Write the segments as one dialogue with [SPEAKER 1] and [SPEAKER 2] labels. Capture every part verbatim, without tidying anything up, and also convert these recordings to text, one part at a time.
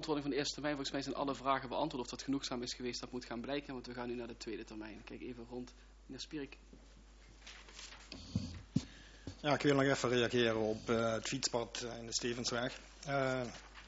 [SPEAKER 1] beantwoording van de eerste termijn. Volgens mij zijn alle vragen beantwoord. Of dat genoegzaam is geweest, dat moet gaan blijken. Want we gaan nu naar de tweede termijn. Kijk even rond. Meneer Spierik.
[SPEAKER 2] Ja, ik wil nog even reageren op uh, het fietspad in de Stevensweg. Uh,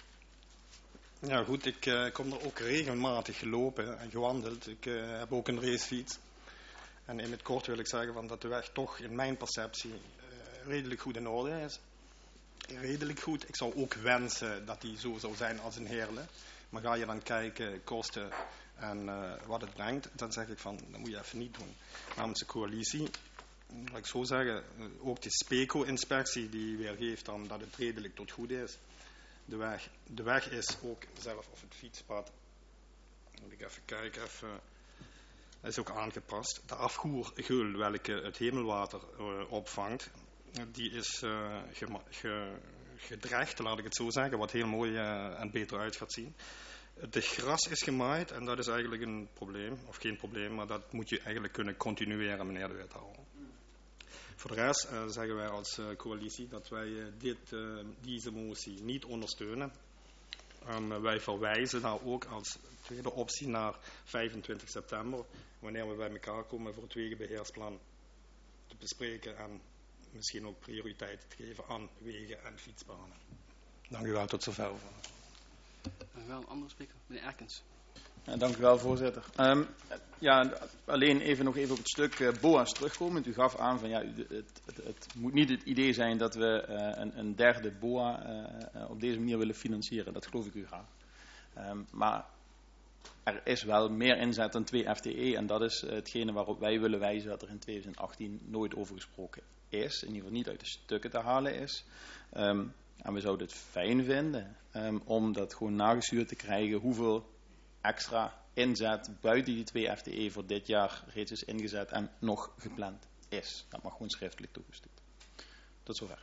[SPEAKER 2] ja goed, ik uh, kom er ook regelmatig gelopen en gewandeld. Ik uh, heb ook een racefiets. En in het kort wil ik zeggen van dat de weg toch in mijn perceptie uh, redelijk goed in orde is. Redelijk goed. Ik zou ook wensen dat die zo zou zijn als in Heerlen. Maar ga je dan kijken, kosten en uh, wat het brengt, dan zeg ik van, dat moet je even niet doen. Namens de coalitie, laat ik zo zeggen, ook de SPECO-inspectie die weergeeft dan dat het redelijk tot goed is. De weg, de weg is ook zelf, of het fietspad, moet ik even kijken, even, dat is ook aangepast. De afvoergeul welke het hemelwater uh, opvangt, die is uh, gema- ge- gedreigd, laat ik het zo zeggen, wat heel mooi uh, en beter uit gaat zien. De gras is gemaaid en dat is eigenlijk een probleem, of geen probleem, maar dat moet je eigenlijk kunnen continueren, meneer de wethouder. Voor de rest uh, zeggen wij als uh, coalitie dat wij uh, dit, uh, deze motie niet ondersteunen. Um, uh, wij verwijzen daar ook als tweede optie naar vijfentwintig september, wanneer we bij elkaar komen voor het wegenbeheersplan te bespreken en misschien ook prioriteit te geven aan wegen en fietsbanen. Dank u wel, tot zover.
[SPEAKER 1] Dank u wel, een andere spreker, meneer Erkens.
[SPEAKER 3] Ja, dank u wel, voorzitter. Um, ja, alleen even nog even op het stuk uh, B O A's terugkomen. U gaf aan van ja, het, het, het moet niet het idee zijn dat we uh, een, een derde B O A uh, op deze manier willen financieren. Dat geloof ik u graag. Um, maar er is wel meer inzet dan twee F T E en dat is uh, hetgene waarop wij willen wijzen dat er in twintig achttien nooit over gesproken is. In ieder geval niet uit de stukken te halen is. Um, en we zouden het fijn vinden um, om dat gewoon nagestuurd te krijgen hoeveel extra inzet buiten die twee F T E voor dit jaar reeds is ingezet en nog gepland is. Dat mag gewoon schriftelijk toegestuurd. Tot zover.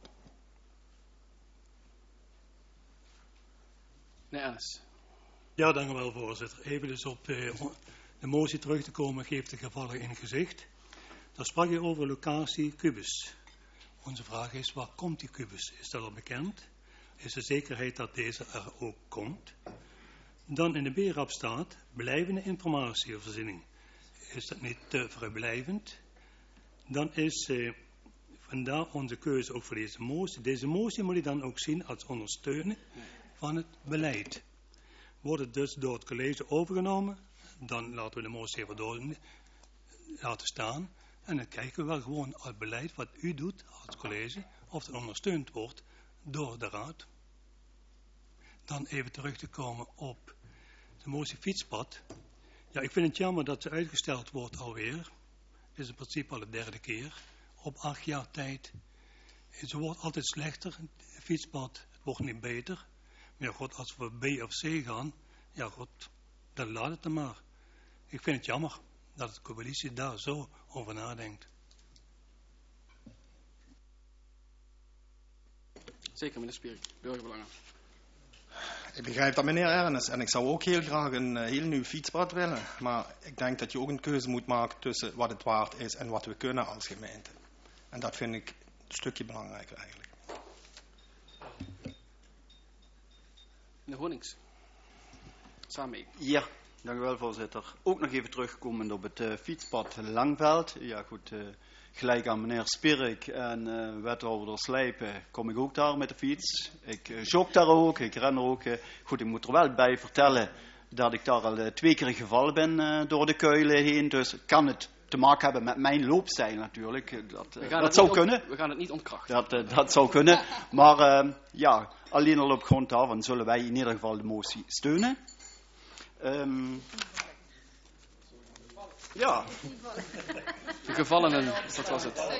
[SPEAKER 1] Meneer Ernst.
[SPEAKER 4] Ja, dank u wel, voorzitter. Even dus op de, de motie terug te komen, geeft de gevallen in gezicht. Daar sprak je over locatie kubus. Onze vraag is, waar komt die kubus? Is dat al bekend? Is de zekerheid dat deze er ook komt? Dan in de B R A P staat, blijvende informatievoorziening. Is dat niet te vrijblijvend? Dan is eh, vandaar onze keuze ook voor deze motie. Deze motie moet je dan ook zien als ondersteunen van het beleid. Wordt het dus door het college overgenomen, dan laten we de motie even door laten staan. En dan kijken we wel gewoon het beleid wat u doet als college, of het ondersteund wordt door de raad. Dan even terug te komen op de motie fietspad. Ja, ik vind het jammer dat ze uitgesteld wordt alweer. Het is in principe al de derde keer. Op acht jaar tijd. Ze wordt altijd slechter, het fietspad. Het wordt niet beter. Maar ja, god, als we B of C gaan, ja god, dan laat het dan maar. Ik vind het jammer dat de coalitie daar zo over nadenkt.
[SPEAKER 1] Zeker, meneer Spierik, burgerbelangen.
[SPEAKER 2] Ik begrijp dat, meneer Ernest, en ik zou ook heel graag een uh, heel nieuw fietspad willen. Maar ik denk dat je ook een keuze moet maken tussen wat het waard is en wat we kunnen als gemeente. En dat vind ik een stukje belangrijker eigenlijk.
[SPEAKER 1] Meneer Honings. Samen.
[SPEAKER 5] Ja, dank u wel, voorzitter. Ook nog even terugkomend op het uh, fietspad Langveld. Ja, goed, uh, gelijk aan meneer Spierik en uh, wethouder Slijpen kom ik ook daar met de fiets. Ik uh, jog daar ook, ik ren er ook. Uh, goed, ik moet er wel bij vertellen dat ik daar al uh, twee keer gevallen ben uh, door de kuilen heen. Dus kan het te maken hebben met mijn loopstijl natuurlijk. Dat, uh, dat zou kunnen.
[SPEAKER 1] We gaan het niet ontkrachten.
[SPEAKER 5] Dat, uh, dat zou kunnen. Maar uh, ja, alleen al op grond daarvan zullen wij in ieder geval de motie steunen. Um, ja.
[SPEAKER 1] De gevallenen, dat was het.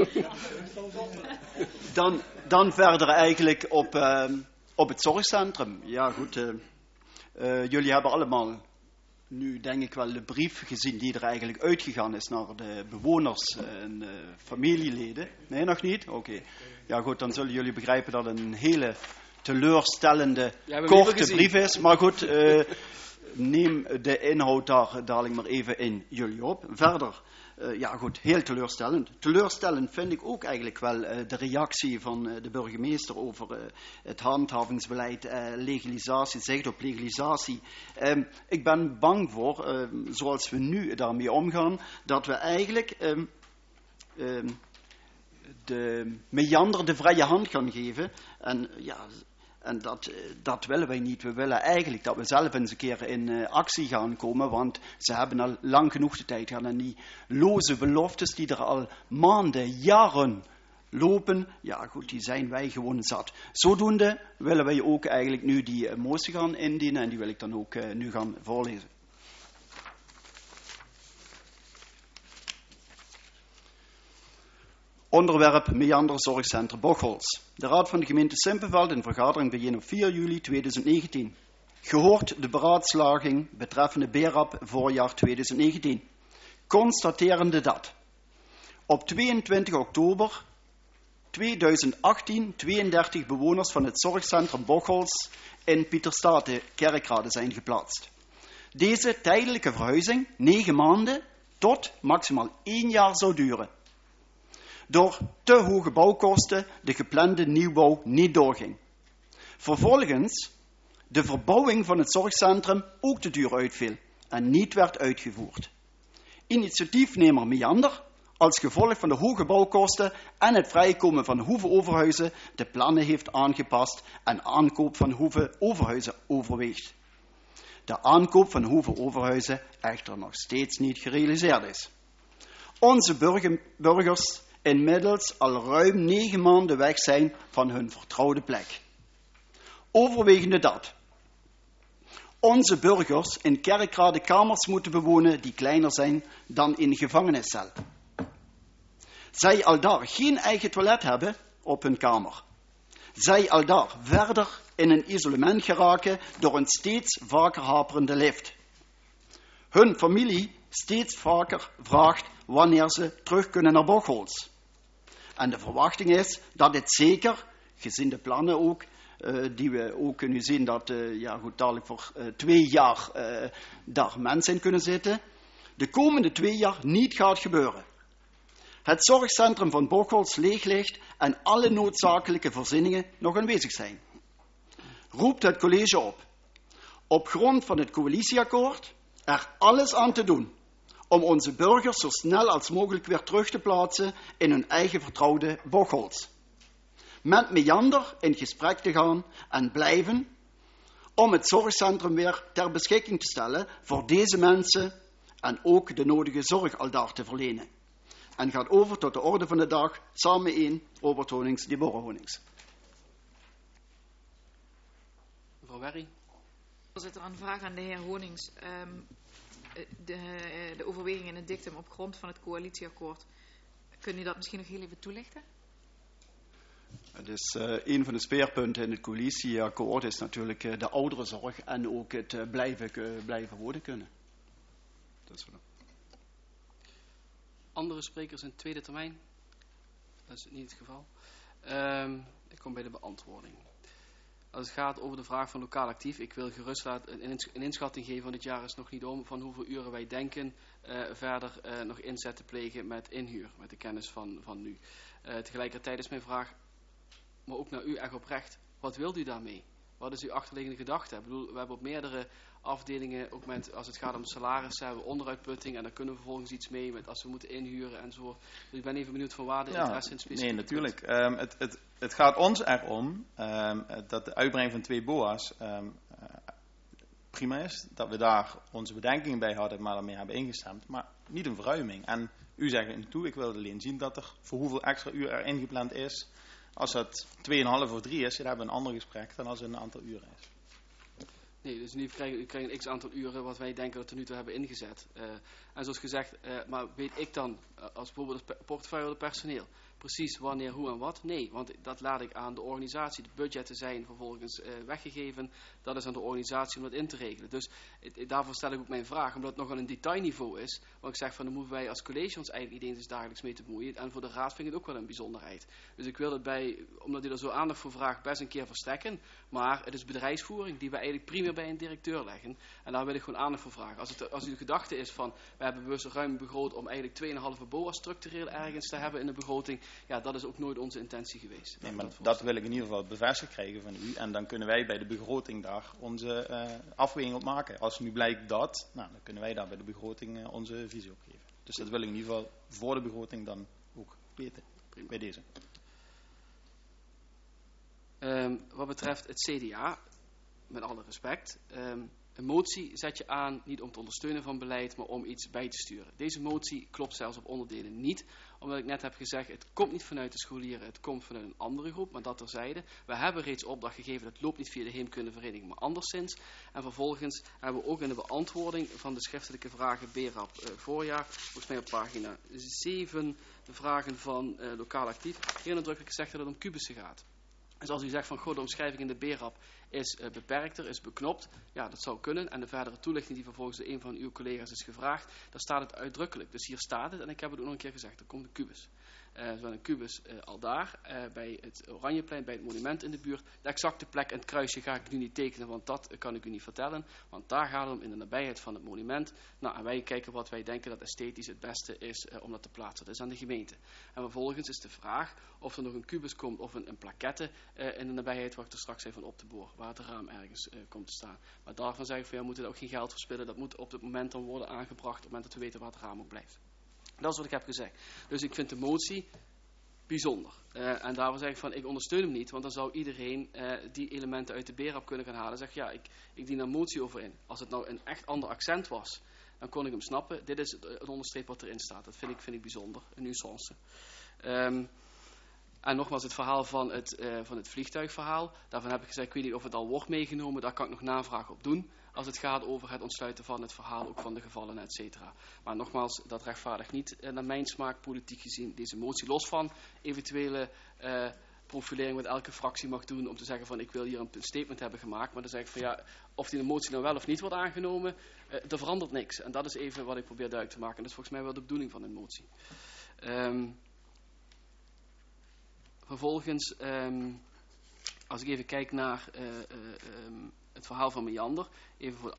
[SPEAKER 5] Dan, dan verder eigenlijk op, uh, op het zorgcentrum. Ja goed, uh, uh, jullie hebben allemaal nu denk ik wel de brief gezien die er eigenlijk uitgegaan is naar de bewoners en uh, familieleden. Nee, nog niet? Oké. Okay. Ja goed, dan zullen jullie begrijpen dat het een hele teleurstellende, ja, korte brief is. Maar goed, uh, neem de inhoud daar dadelijk maar even in jullie op. Verder, uh, ja goed, heel teleurstellend. Teleurstellend vind ik ook eigenlijk wel uh, de reactie van uh, de burgemeester over uh, het handhavingsbeleid, uh, legalisatie, zicht op legalisatie. Um, ik ben bang voor, uh, zoals we nu daarmee omgaan, dat we eigenlijk um, um, de meander de vrije hand gaan geven. En ja... En dat, dat willen wij niet. We willen eigenlijk dat we zelf eens een keer in uh, actie gaan komen, want ze hebben al lang genoeg de tijd gehad. En die loze beloftes die er al maanden, jaren lopen, ja goed, die zijn wij gewoon zat. Zodoende willen wij ook eigenlijk nu die uh, motie gaan indienen en die wil ik dan ook uh, nu gaan voorlezen. Onderwerp Meanderzorgcentrum Bocholt. De Raad van de gemeente Simpelveld in vergadering begin op vier juli tweeduizend negentien. Gehoord de beraadslaging betreffende B R A P voorjaar tweeduizend negentien. Constaterende dat op tweeëntwintig oktober tweeduizend achttien tweeëndertig bewoners van het zorgcentrum Bocholt in Pieterstade Kerkrade zijn geplaatst. Deze tijdelijke verhuizing, negen maanden tot maximaal één jaar zou duren. Door te hoge bouwkosten de geplande nieuwbouw niet doorging. Vervolgens de verbouwing van het zorgcentrum ook te duur uitviel en niet werd uitgevoerd. Initiatiefnemer Meander, als gevolg van de hoge bouwkosten en het vrijkomen van Hoeve Overhuizen, de plannen heeft aangepast en aankoop van Hoeve Overhuizen overweegt. De aankoop van Hoeve Overhuizen echter nog steeds niet gerealiseerd is. Onze burger, burgers inmiddels al ruim negen maanden weg zijn van hun vertrouwde plek. Overwegende dat onze burgers in Kerkrade kamers moeten bewonen die kleiner zijn dan in een gevangeniscel. Zij aldaar geen eigen toilet hebben op hun kamer. Zij aldaar verder in een isolement geraken door een steeds vaker haperende lift. Hun familie steeds vaker vraagt wanneer ze terug kunnen naar Bocholt. En de verwachting is dat dit zeker, gezien de plannen ook, uh, die we ook kunnen zien dat uh, ja, goed, dadelijk voor uh, twee jaar uh, daar mensen in kunnen zitten, de komende twee jaar niet gaat gebeuren. Het zorgcentrum van Bocholt leeg ligt en alle noodzakelijke voorzieningen nog aanwezig zijn. Roept het college op, op grond van het coalitieakkoord, er alles aan te doen om onze burgers zo snel als mogelijk weer terug te plaatsen in hun eigen vertrouwde Bocholt. Met Meander in gesprek te gaan en blijven om het zorgcentrum weer ter beschikking te stellen voor deze mensen en ook de nodige zorg aldaar te verlenen. En gaat over tot de orde van de dag, samen één, Robert Honings, Deborah Honings.
[SPEAKER 1] Mevrouw Werry.
[SPEAKER 6] Voorzitter, een vraag aan de heer Honings. Um, de, de overweging in het dictum op grond van het coalitieakkoord. Kunt u dat misschien nog heel even toelichten?
[SPEAKER 5] Het is uh, een van de speerpunten in het coalitieakkoord is natuurlijk uh, de ouderenzorg en ook het uh, blijven, uh, blijven worden kunnen. Dat is wel.
[SPEAKER 1] Andere sprekers in tweede termijn? Dat is niet het geval. Um, ik kom bij de beantwoording. Als het gaat over de vraag van lokaal actief, ik wil gerust laten, een inschatting geven, want dit jaar is nog niet om, van hoeveel uren wij denken uh, verder uh, nog inzet te plegen met inhuur, met de kennis van, van nu. Uh, tegelijkertijd is mijn vraag, maar ook naar u echt oprecht, wat wilt u daarmee? Wat is uw achterliggende gedachte? Ik bedoel, we hebben op meerdere afdelingen, ook met, als het gaat om salarissen, hebben we onderuitputting en daar kunnen we vervolgens iets mee met als we moeten inhuren enzovoort. Dus ik ben even benieuwd van waar de
[SPEAKER 3] ja,
[SPEAKER 1] interesse in specifiek.
[SPEAKER 3] Nee, natuurlijk. Um, het, het, het gaat ons erom um, dat de uitbrenging van twee B O A's um, uh, prima is. Dat we daar onze bedenkingen bij hadden, maar daarmee hebben ingestemd. Maar niet een verruiming. En u zegt er toe, ik wil alleen zien dat er voor hoeveel extra uur er ingepland is. Als het twee komma vijf of drie is, dan hebben we een ander gesprek dan als het een aantal uren is.
[SPEAKER 1] Nee, dus nu krijgen we krijgen een x aantal uren wat wij denken dat we nu toe hebben ingezet. Uh, en zoals gezegd, uh, maar weet ik dan, uh, als bijvoorbeeld het portefeuille personeel, precies wanneer, hoe en wat? Nee, want dat laat ik aan de organisatie. De budgetten zijn vervolgens uh, weggegeven. Dat is aan de organisatie om dat in te regelen. Dus het, daarvoor stel ik ook mijn vraag, omdat het nog aan een detailniveau is. Want ik zeg van, dan moeten wij als college ons eigenlijk niet eens dagelijks mee te bemoeien. En voor de raad vind ik het ook wel een bijzonderheid. Dus ik wil het bij, omdat u er zo aandacht voor vraagt, best een keer verstrekken. Maar het is bedrijfsvoering die we eigenlijk primair bij een directeur leggen. En daar wil ik gewoon aandacht voor vragen. Als, het, als u de gedachte is van, we hebben bewust ruim begroot om eigenlijk twee komma vijf B O A structureel ergens te hebben in de begroting. Ja, dat is ook nooit onze intentie geweest.
[SPEAKER 3] Nee, maar dat, dat wil ik in ieder geval bevestigd krijgen van u. En dan kunnen wij bij de begroting daar onze uh, afweging op maken. Als nu blijkt dat, nou, dan kunnen wij daar bij de begroting uh, onze visie op geven. Dus dat wil ik in ieder geval voor de begroting dan ook weten. Prima. Bij deze.
[SPEAKER 1] Um, wat betreft het C D A, met alle respect, um, een motie zet je aan niet om te ondersteunen van beleid, maar om iets bij te sturen. Deze motie klopt zelfs op onderdelen niet, omdat ik net heb gezegd, het komt niet vanuit de scholieren, het komt vanuit een andere groep, maar dat terzijde. We hebben reeds opdracht gegeven, dat loopt niet via de heemkundevereniging, maar anderszins. En vervolgens hebben we ook in de beantwoording van de schriftelijke vragen B R A P uh, voorjaar, volgens mij op pagina zeven, de vragen van uh, lokaal actief, heel nadrukkelijk gezegd dat het om kubussen gaat. Dus als u zegt van, goh, de omschrijving in de B R A P is uh, beperkter, is beknopt, ja, dat zou kunnen. En de verdere toelichting die vervolgens door een van uw collega's is gevraagd, daar staat het uitdrukkelijk. Dus hier staat het, en ik heb het ook nog een keer gezegd, er komt een kubus. Uh, zowel een kubus uh, al daar, uh, bij het Oranjeplein, bij het monument in de buurt. De exacte plek en het kruisje ga ik nu niet tekenen, want dat kan ik u niet vertellen. Want daar gaat het om in de nabijheid van het monument. Nou, en wij kijken wat wij denken dat esthetisch het beste is uh, om dat te plaatsen. Dat is aan de gemeente. En vervolgens is de vraag of er nog een kubus komt of een, een plaquette uh, in de nabijheid, waar ik er straks even op te boren, waar het raam ergens uh, komt te staan. Maar daarvan zeg ik van, ja, we moeten er ook geen geld verspillen. Dat moet op het moment dan worden aangebracht, op het moment dat we weten waar het raam ook blijft. Dat is wat ik heb gezegd. Dus ik vind de motie bijzonder. Uh, en daarvoor zeg ik van, ik ondersteun hem niet, want dan zou iedereen uh, die elementen uit de B R A P kunnen gaan halen. En zeg ja, ik, ik dien een motie over in. Als het nou een echt ander accent was, dan kon ik hem snappen. Dit is het, het onderstreep wat erin staat. Dat vind ik, vind ik bijzonder, een nuance. Um, En nogmaals, het verhaal van het, uh, van het vliegtuigverhaal. Daarvan heb ik gezegd, ik weet niet of het al wordt meegenomen. Daar kan ik nog navraag op doen. Als het gaat over het ontsluiten van het verhaal, ook van de gevallen, et cetera. Maar nogmaals, dat rechtvaardigt niet uh, naar mijn smaak, politiek gezien, deze motie. Los van eventuele uh, profilering wat elke fractie mag doen. Om te zeggen van, ik wil hier een statement hebben gemaakt. Maar dan zeg ik van, ja, of die de motie nou wel of niet wordt aangenomen, uh, er verandert niks. En dat is even wat ik probeer duidelijk te maken. En dat is volgens mij wel de bedoeling van een motie. Um, Vervolgens, um, als ik even kijk naar uh, uh, um, het verhaal van Meander, even voor